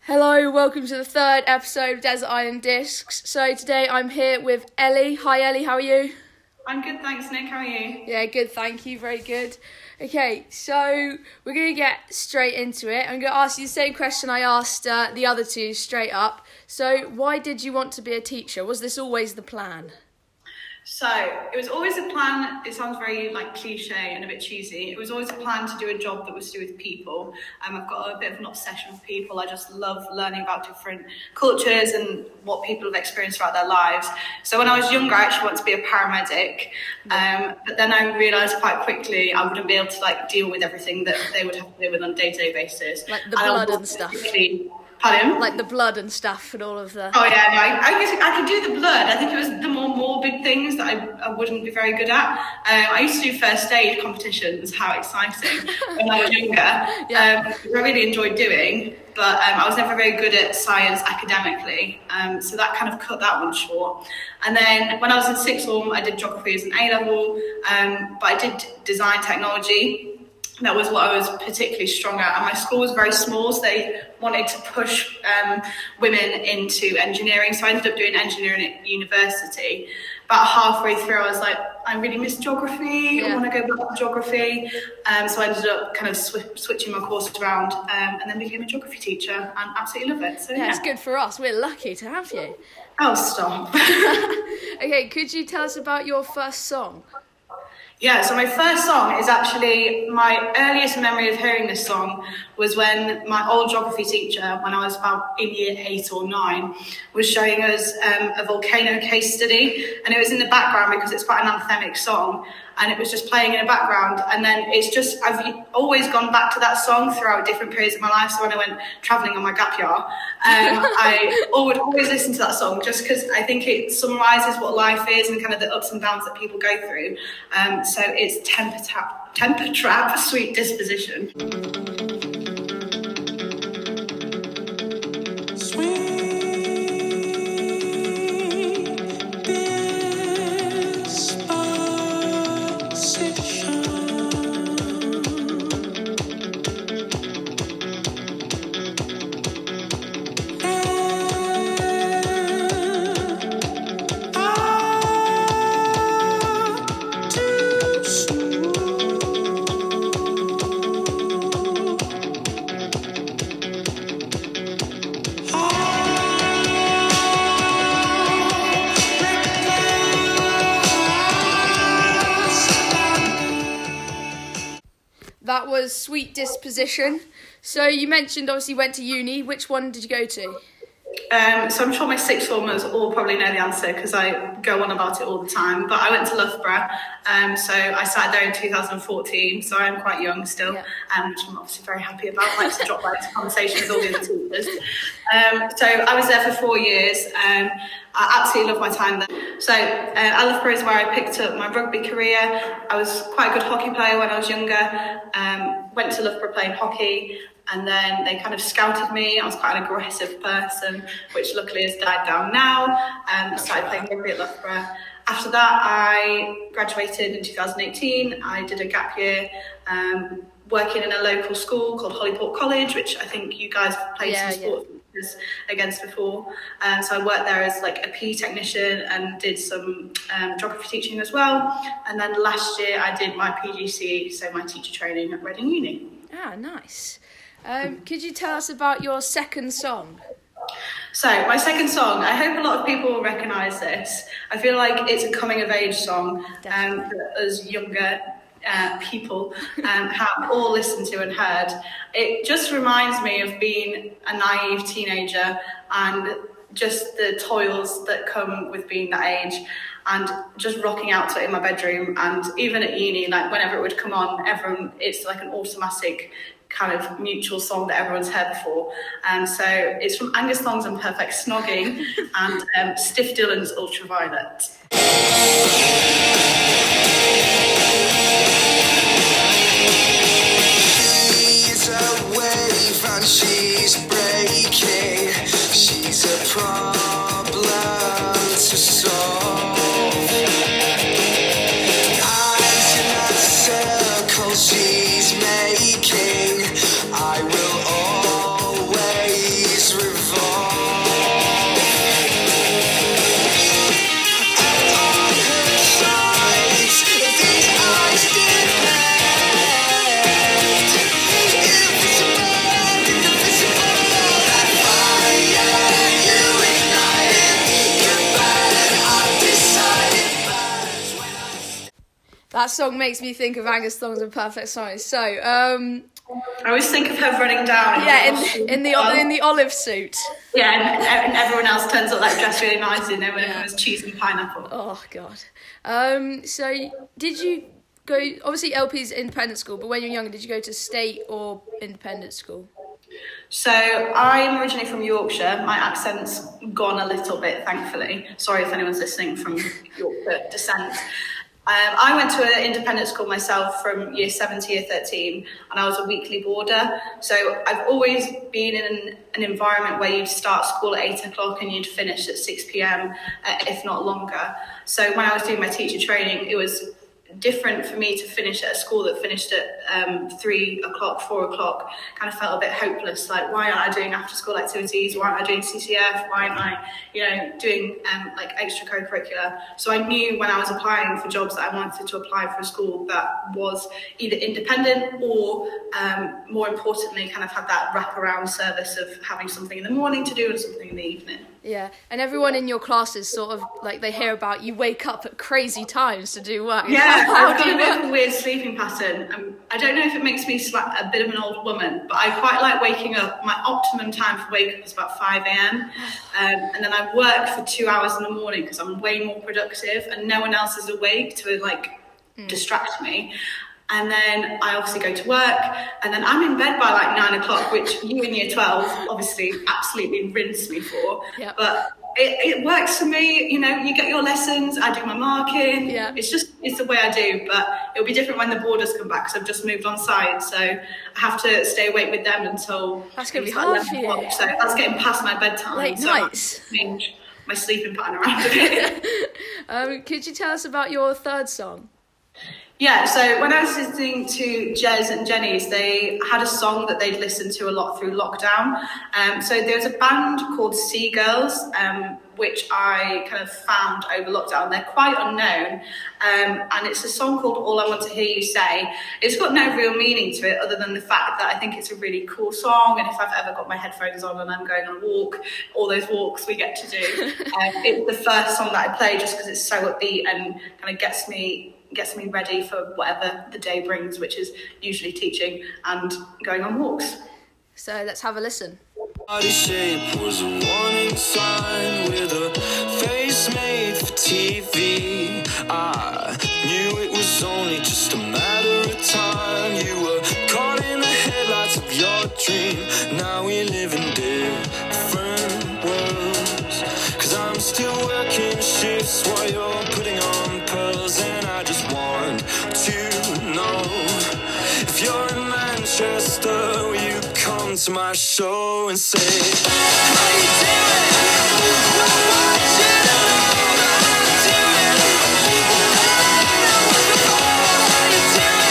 Hello, welcome to the third episode of Desert Island Discs. So today I'm here with Ellie. Hi Ellie, how are you? I'm good, thanks Nick, how are you? Yeah, good, thank you, very good. Okay, so we're going to get straight into it. I'm going to ask you the same question I asked the other two straight up. So why did you want to be a teacher? Was this always the plan? So, it was always a plan. It sounds very cliche and a bit cheesy. It was always a plan to do a job that was to do with people. I've got a bit of an obsession with people. I just love learning about different cultures and what people have experienced throughout their lives. So when I was younger, I actually wanted to be a paramedic. But then I realised quite quickly I wouldn't be able to deal with everything that they would have to deal with on a day-to-day basis. Like the blood and stuff. Pardon? Like the blood and stuff and all of the... Oh yeah, no, I guess I could do the blood. I think it was the more morbid things that I wouldn't be very good at. I used to do first aid competitions, how exciting, when I was younger. Which I really enjoyed doing, but I was never very good at science academically. So that kind of cut that one short. And then when I was in sixth form, I did geography as an A-level, but I did design technology. That was what I was particularly strong at, and my school was very small, so they wanted to push women into engineering, so I ended up doing engineering at university. About halfway through I was like, I really miss geography, I want to go back to geography, so I ended up kind of switching my course around and then became a geography teacher and absolutely love it. So yeah, it's good for us, we're lucky to have you. Oh, stop. Okay, could you tell us about your first song? Yeah, so my first song is actually, my earliest memory of hearing this song was when my old geography teacher, when I was about in year 8 or 9, was showing us a volcano case study, and it was in the background because it's quite an anthemic song, and it was just playing in the background, and then it's just, I've always gone back to that song throughout different periods of my life. So when I went travelling on my gap year, I would always listen to that song just because I think it summarises what life is and kind of the ups and downs that people go through. So it's Temper Trap, Sweet Disposition. That was Sweet Disposition. So you mentioned obviously you went to uni. Which one did you go to? So I'm sure my sixth formers all probably know the answer because I go on about it all the time. But I went to Loughborough, so I started there in 2014. So I'm quite young still, which I'm obviously very happy about. I like to drop right into conversation with all the other teachers. So I was there for 4 years. I absolutely loved my time there. So at Loughborough is where I picked up my rugby career. I was quite a good hockey player when I was younger. Went to Loughborough playing hockey. And then they kind of scouted me. I was quite an aggressive person, which luckily has died down now. Started playing rugby at Loughborough. After that, I graduated in 2018. I did a gap year working in a local school called Holyport College, which I think you guys have played some sports against before. So I worked there as a PE technician and did some geography teaching as well. And then last year I did my PGCE, so my teacher training at Reading Uni. Ah, nice. Could you tell us about your second song? So my second song, I hope a lot of people will recognise this. I feel like it's a coming of age song that as younger people have all listened to and heard. It just reminds me of being a naive teenager and just the toils that come with being that age, and just rocking out to it in my bedroom. And even at uni, whenever it would come on, it's like an automatic kind of mutual song that everyone's heard before. So it's from Angus Thongs and Perfect Snogging and Stiff Dillon's Ultraviolet. She's a wave and she's breaking. She's a problem to solve. Eyes in that circle she's making. I will always That song makes me think of Angus Thongs and Perfect Science. So, I always think of her running down. In the olive suit. Yeah, and everyone else turns up like dressed really nicely, and then when it comes cheese and pineapple. Oh God. So did you go? Obviously, LP's independent school, but when you were younger, did you go to state or independent school? So I'm originally from Yorkshire. My accent's gone a little bit, thankfully. Sorry if anyone's listening from Yorkshire descent. I went to an independent school myself from year 7 to year 13, and I was a weekly boarder. So I've always been in an environment where you'd start school at 8 o'clock and you'd finish at 6 p.m, if not longer. So when I was doing my teacher training, it was different for me to finish at a school that finished at 3 o'clock, 4 o'clock. Kind of felt a bit hopeless, like why aren't I doing after school activities, why aren't I doing CCF, why aren't I doing like extra co-curricular. So I knew when I was applying for jobs that I wanted to apply for a school that was either independent or more importantly kind of had that wraparound service of having something in the morning to do and something in the evening. Yeah, and everyone in your classes sort of like they hear about you wake up at crazy times to do work. Yeah, I've got a bit of a weird sleeping pattern. I don't know if it makes me a bit of an old woman, but I quite like waking up. My optimum time for wake up is about 5 a.m. And then I work for 2 hours in the morning because I'm way more productive and no one else is awake to distract me. And then I obviously go to work and then I'm in bed by like 9 o'clock, which you in year 12 obviously absolutely rinse me for. Yep. But it works for me. You get your lessons, I do my marking. Yeah. It's the way I do, but it'll be different when the boarders come back because I've just moved on site. So I have to stay awake with them until... That's going to be hard for you. So that's getting past my bedtime. Late so nights. I change my sleeping pattern around a bit. Could you tell us about your third song? Yeah, so when I was listening to Jez and Jenny's, they had a song that they'd listened to a lot through lockdown. So there was a band called Seagirls, which I kind of found over lockdown. They're quite unknown, and it's a song called All I Want to Hear You Say. It's got no real meaning to it other than the fact that I think it's a really cool song, and if I've ever got my headphones on and I'm going on a walk, all those walks we get to do, it's the first song that I play just because it's so upbeat and kind of gets me ready for whatever the day brings, which is usually teaching and going on walks. So let's have a listen. Body shape was a warning sign with a face made for TV. I knew it was only just a matter of time. You were caught in the headlights of your dream. Now we live in different worlds. 'Cause I'm still working shifts while you're putting on pearls. And I just want to know if you're in Manchester, will you come to my show and say, how you doing? I want you to know how I'm doing. I know what's before. How you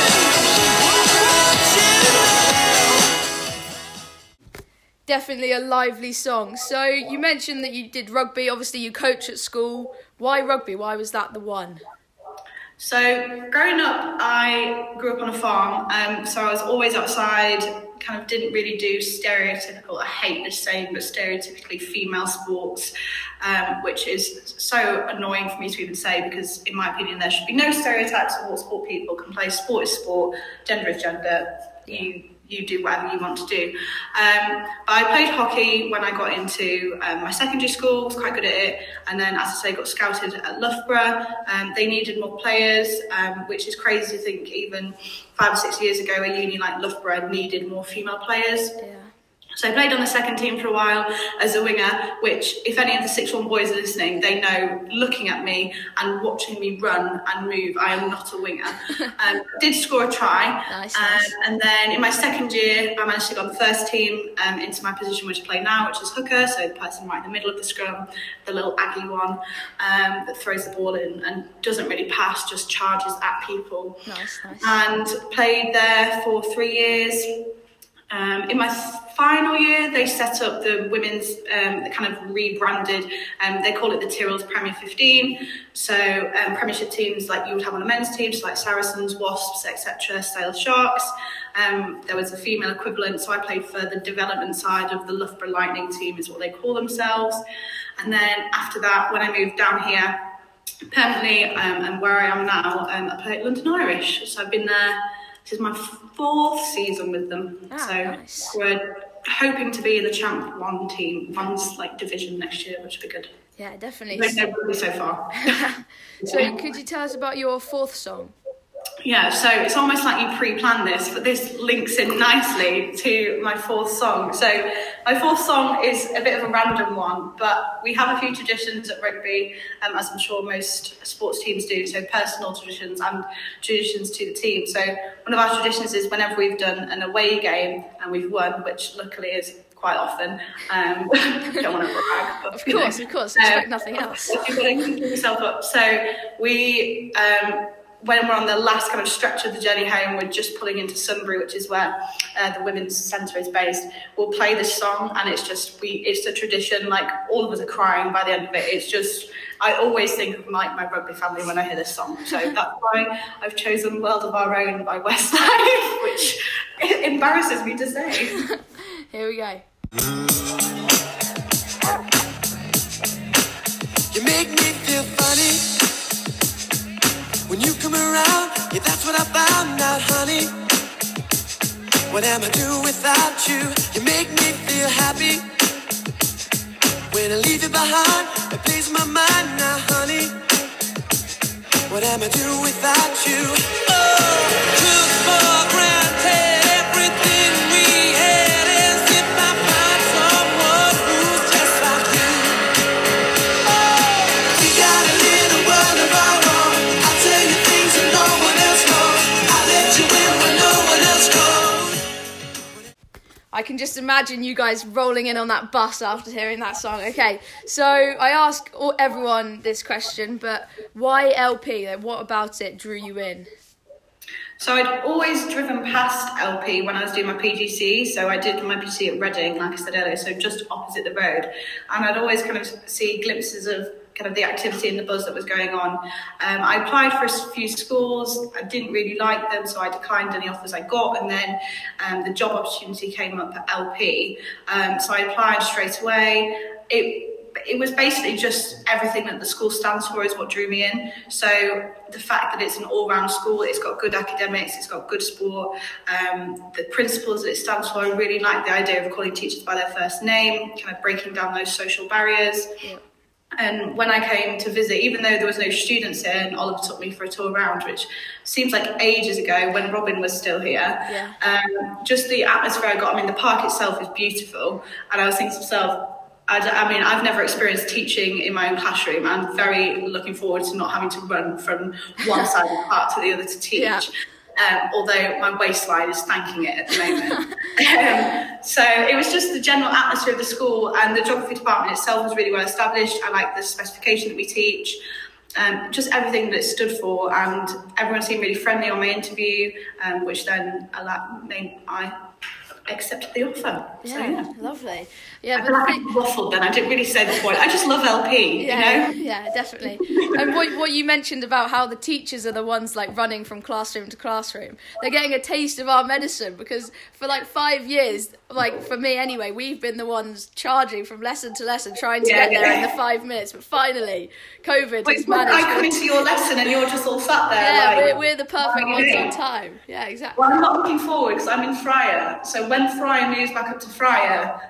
doing? I want you to know. Definitely a lively song. So you mentioned that you did rugby. Obviously you coach at school. Why rugby? Why was that the one? So growing up, I grew up on a farm, so I was always outside, kind of didn't really do stereotypical, I hate this saying, but stereotypically female sports, which is so annoying for me to even say because in my opinion there should be no stereotypes of what sport people can play. Sport is sport, gender is gender, you do whatever you want to do. But I played hockey when I got into my secondary school, was quite good at it, and then as I say got scouted at Loughborough. They needed more players, which is crazy to think even 5 or 6 years ago a uni like Loughborough needed more female players. Yeah. So I played on the second team for a while as a winger, which if any of the 6th form boys are listening, they know looking at me and watching me run and move, I am not a winger. Did score a try. Nice. And then in my second year, I managed to get on the first team into my position which I play now, which is hooker, so the person right in the middle of the scrum, the little Aggie one that throws the ball in and doesn't really pass, just charges at people. Nice. And played there for 3 years. In my final year, they set up the women's, kind of rebranded, they call it the Tyrrell's Premier 15. So Premiership teams like you would have on a men's team, so like Saracens, Wasps, etc., Sale Sharks. There was a female equivalent, so I played for the development side of the Loughborough Lightning team, is what they call themselves. And then after that, when I moved down here permanently, and where I am now, I play at London Irish. So I've been there. This is my 4th season with them. Nice. We're hoping to be in the Champ 1 team, one's like division next year, which would be good. Yeah, definitely. We don't know so far. So could you tell us about your 4th song? Yeah, so it's almost like you pre-planned this, but this links in nicely to my 4th song. So my 4th song is a bit of a random one, but we have a few traditions at rugby, as I'm sure most sports teams do, so personal traditions and traditions to the team. So one of our traditions is whenever we've done an away game and we've won, which luckily is quite often, don't want to brag, but Of course, expect nothing else. You've got to keep yourself up. So we... when we're on the last kind of stretch of the journey home, we're just pulling into Sunbury, which is where the women's centre is based. We'll play this song, and it's a tradition. Like, all of us are crying by the end of it. It's just, I always think of my rugby family when I hear this song. So that's why I've chosen "World of Our Own" by Westlife, which embarrasses me to say. Here we go. You make me feel funny when you come around. Yeah, that's what I found out, honey. What am I do without you? You make me feel happy. When I leave you behind, it plays my mind now, honey. What am I do without you? Oh, took for granted everything we had, as if I find someone who's just like you. Oh, we got a little world of our own. I'll tell you things that no one else knows. I'll let you in when no one else goes. I can just imagine you guys rolling in on that bus after hearing that song. Okay, so I ask everyone this question, but why LP? Like, what about it drew you in? So I'd always driven past LP when I was doing my PGC. So I did my PGC at Reading, like I said earlier, so just opposite the road. And I'd always kind of see glimpses of kind of the activity and the buzz that was going on. I applied for a few schools. I didn't really like them, so I declined any offers I got. And then the job opportunity came up at LP. So I applied straight away. It was basically just everything that the school stands for is what drew me in. So the fact that it's an all-round school, it's got good academics, it's got good sport, the principles that it stands for, I really like the idea of calling teachers by their first name, kind of breaking down those social barriers. Yeah. And when I came to visit, even though there was no students here, and Oliver took me for a tour around, which seems like ages ago when Robin was still here, just the atmosphere I got, I mean, the park itself is beautiful, and I was thinking to myself, I mean, I've never experienced teaching in my own classroom. I'm very looking forward to not having to run from one side of the park to the other to teach. Yeah. Although my waistline is thanking it at the moment. So it was just the general atmosphere of the school, and the geography department itself was really well established. I like the specification that we teach, just everything that it stood for, and everyone seemed really friendly on my interview, which then I accepted the offer. Yeah, so, yeah. Lovely. Yeah, I feel like I waffled then. I didn't really say the point. I just love LP, yeah, you know? Yeah, definitely. And what you mentioned about how the teachers are the ones like running from classroom to classroom, they're getting a taste of our medicine, because for like 5 years, like for me anyway, we've been the ones charging from lesson to lesson, trying to get there in the 5 minutes. But finally, COVID has managed. I come into your lesson and you're just all sat there. Yeah, like, we're the perfect ones on time. Yeah, exactly. Well, I'm not looking forward because I'm in Friar. So when Friar moves back up to Friar,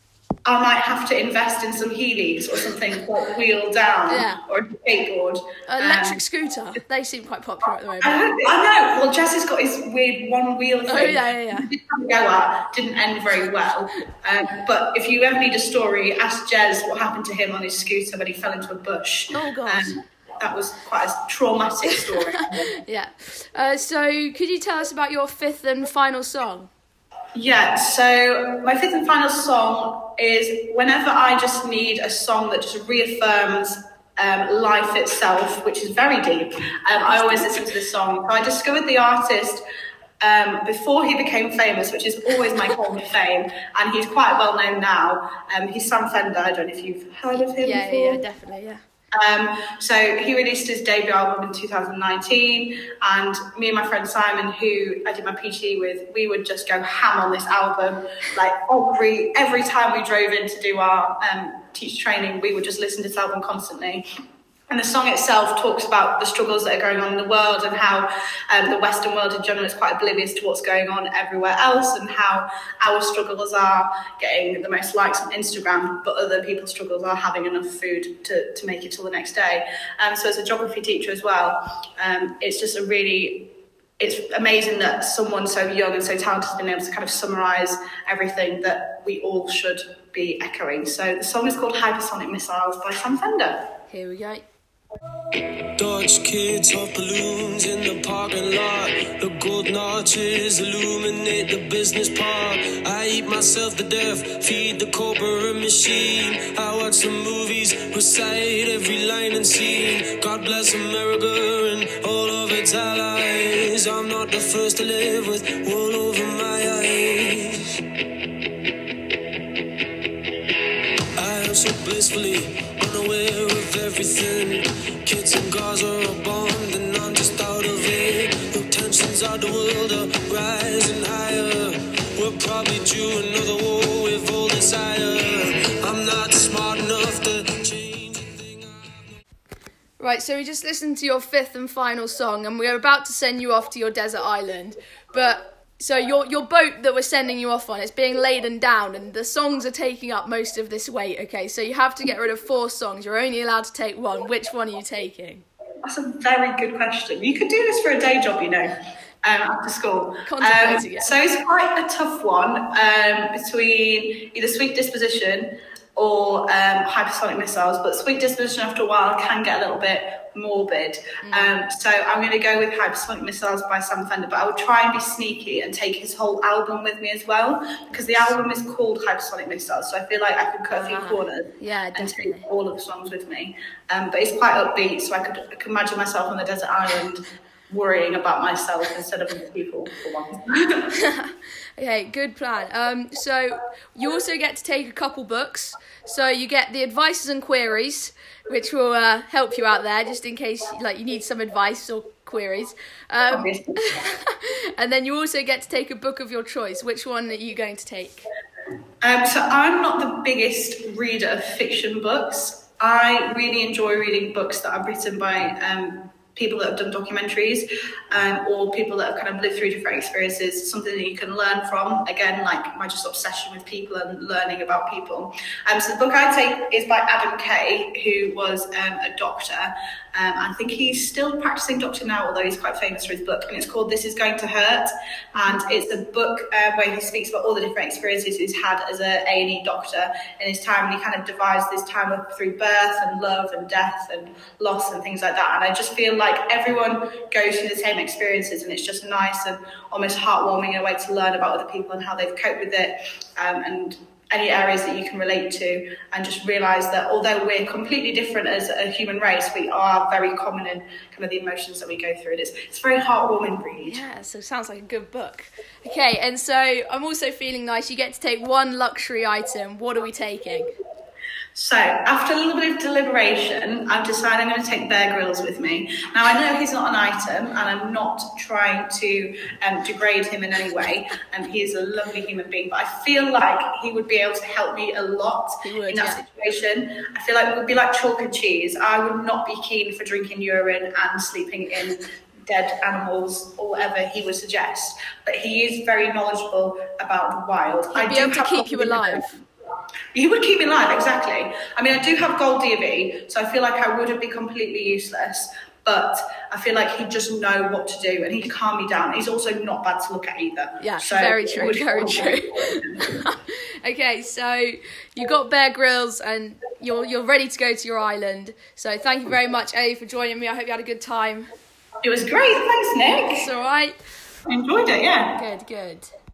I might have to invest in some Heelys or something like wheel down, or a skateboard. Electric scooter, they seem quite popular at the moment. I know. Well, Jess has got his weird one-wheel thing. Oh, yeah. He didn't go at, didn't end very well. But if you ever need a story, ask Jez what happened to him on his scooter when he fell into a bush. Oh, God. That was quite a traumatic story. Yeah. So could you tell us about your 5th and final song? Yeah, so my 5th and final song is whenever I just need a song that just reaffirms life itself, which is very deep. I always listen to this song. So I discovered the artist before he became famous, which is always my claim to fame, and he's quite well known now. He's Sam Fender. I don't know if you've heard of him before. Yeah, definitely, yeah. So he released his debut album in 2019, and me and my friend Simon, who I did my PhD with, we would just go ham on this album. Like every time we drove in to do our teacher training, we would just listen to this album constantly. And the song itself talks about the struggles that are going on in the world, and how the Western world in general is quite oblivious to what's going on everywhere else, and how our struggles are getting the most likes on Instagram, but other people's struggles are having enough food to make it till the next day. So as a geography teacher as well, it's just it's amazing that someone so young and so talented has been able to kind of summarise everything that we all should be echoing. So the song is called Hypersonic Missiles by Sam Fender. Here we go. Dodge kids off balloons in the parking lot. The golden arches illuminate the business park. I eat myself to death, feed the corporate machine. I watch some movies, recite every line and scene. God bless America and all of its allies. I'm not the first to live with wool over my eyes. I am so blissfully unaware of everything. Kids and cars are all bombed and I'm just out of it. The tensions of the world are rising higher. We're probably due another war with all desire. I'm not smart enough to change a thing. Right, so we just listened to your fifth and final song, and we're about to send you off to your desert island. But so your boat that we're sending you off on is being laden down, and the songs are taking up most of this weight, okay? So you have to get rid of 4 songs. You're only allowed to take 1. Which one are you taking? That's a very good question. You could do this for a day job, you know, after school. Contemplating it. So it's quite a tough one between either Sweet Disposition or Hypersonic Missiles, but Sweet Disposition after a while can get a little bit morbid. So I'm going to go with Hypersonic Missiles by Sam Fender, but I will try and be sneaky and take his whole album with me as well, because the album is called Hypersonic Missiles, so I feel like I could cut a few corners and take all of the songs with me. But it's quite upbeat, so I could imagine myself on the desert island worrying about myself instead of other people for once. Okay, good plan. So you also get to take a couple books. So you get the Advices and Queries, which will help you out there, just in case you need some advice or queries. And then you also get to take a book of your choice. Which one are you going to take? So I'm not the biggest reader of fiction books. I really enjoy reading books that are written by people that have done documentaries, or people that have kind of lived through different experiences, something that you can learn from. Again, like my just obsession with people and learning about people. So the book I take is by Adam Kay, who was a doctor. I think he's still practicing doctor now, although he's quite famous for his book, and it's called This Is Going to Hurt. And it's a book where he speaks about all the different experiences he's had as a A&E doctor in his time, and he kind of divides this time up through birth and love and death and loss and things like that. And I just feel like everyone goes through the same experiences, and it's just nice and almost heartwarming in a way to learn about other people and how they've coped with it, and any areas that you can relate to, and just realise that although we're completely different as a human race, we are very common in kind of the emotions that we go through. It's a very heartwarming read. Yeah, so it sounds like a good book. Okay, and so I'm also feeling nice. You get to take 1 luxury item. What are we taking? So, after a little bit of deliberation, I've decided I'm going to take Bear Grylls with me. Now, I know he's not an item, and I'm not trying to degrade him in any way, and he is a lovely human being, but I feel like he would be able to help me a lot in that situation. I feel like it would be like chalk and cheese. I would not be keen for drinking urine and sleeping in dead animals or whatever he would suggest, but he is very knowledgeable about the wild. He'd be able to keep you alive. He would keep me alive, exactly. I mean, I do have gold DV, so I feel like I wouldn't be completely useless, but I feel like he'd just know what to do and he'd calm me down. He's also not bad to look at either. Yeah, so very true, very true. Okay, so you got Bear Grylls and you're ready to go to your island. So thank you very much, Ellie, for joining me. I hope you had a good time. It was great, thanks, Nick. It's all right. I enjoyed it, yeah. Good.